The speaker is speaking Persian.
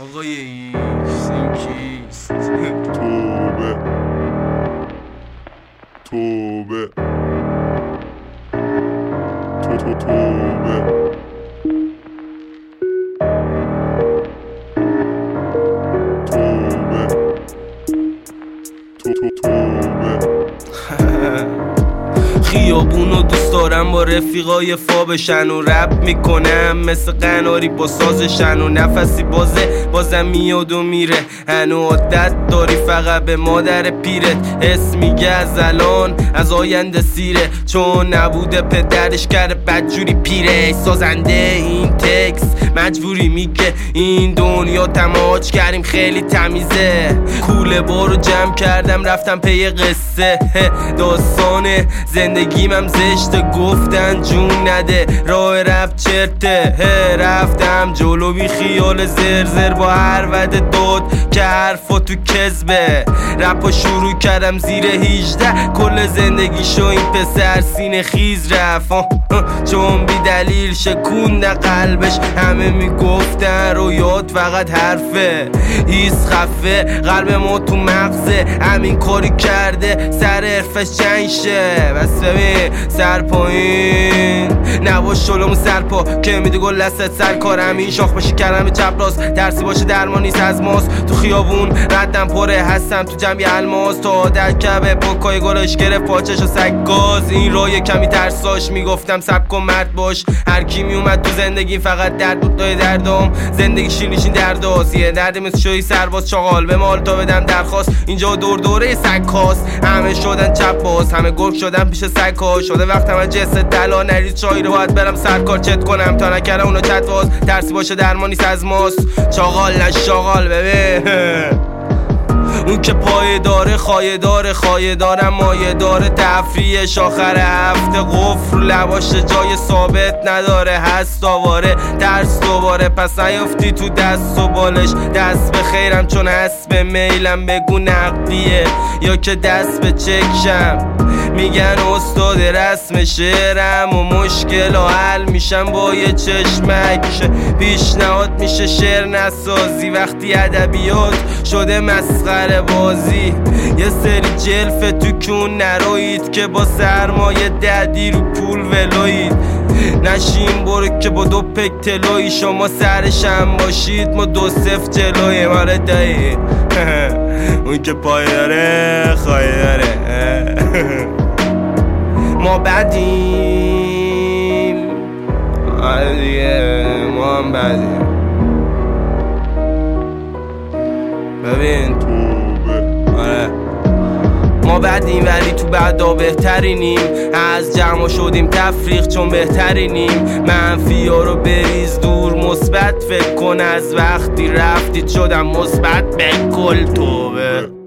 آقای ایکس این کیست؟ توبه توبه توبه خیابونو دوست دارم با رفیقای فا بشن و رپ میکنم مثل قناری با سازشن و نفسی بازم میاد و میره هنو عادت داری فقط به مادر پیرت حس میگه از الان از آینده سیره چون نبوده پدرش کرده بدجوری پیره سازنده این تکس مجبوری میگه این دنیا تماج کردیم خیلی تمیزه کوله بارو جمع کردم رفتم پی قصه داستان زندگیم هم زشته گفتن جون نده راه رپ چرته رفتم جلو بی خیال زرزر با هر وده داد که حرفا تو کذبه رپا شروع کردم زیر 18 کل زندگی شو این پسر سینه خیز رفت چون بی دلیل شکونده قلبش همه میگفتن رویات فقط حرفه هیس خفه قلب ما تو مغزه همین کاری کرده سر حرفش جنگ شه بس ببین سر پایین نباش شلومون سر پا که میده گل لست سر کارم این شاخ باشی کلمه چپ راست درسی باشه درمان نیست از ماست تو خیابون ردم پره هستم تو جمعی الماس تا عادت کبه پاکای گلش گرفت پاچش و سگاز این راه کمی ترساش میگفتم سب کن مرد باش هر کی میومد تو زندگی فقط درد بود دای دردم زندگی شیرینشین درداست یه درد مثل شوی سرباز چاقال به مال تا بدم درخواست اینجا دور دوره سگ هاست همه شدن چپ باز همه گرگ شدن پیش سگ ها شده وقتم از جسد دلا نرید چای رو باید برم سرکار چت کنم تا نکردم اونو چت باز ترسی باشه درمانیست از ماست چاقال نشاقال ببین اون که پایه داره خایه دارم مایه داره تفریحش آخر هفته قفل لباش جای ثابت نداره هست آواره ترس دوباره پس نیافتی تو دست و بالش دست به خیرم چون هست به میلم بگو نقدیه یا که دست به چکشم میگن استاد رسم شعرم و مشکل و حل میشم با یه چشمک پیشنهاد میشه شعر نسازی وقتی ادبیات شده مسخره بازی یه سری جلف تو کون نروید که با سرمایه ددی رو پول ولوید نشین برو که با دو پک تلوی شما سرشم باشید ما 2-0 جلوی ماره دایی اون که پای داره خواهی داره ما بدیم آره دیگه ما هم بدیم ببین آره ما بدیم ولی تو بعدا بهترینیم از جمع شدیم تفریق چون بهترینیم منفی ها رو بریز دور مثبت فکر کن از وقتی رفتید شدم مثبت به کل توبه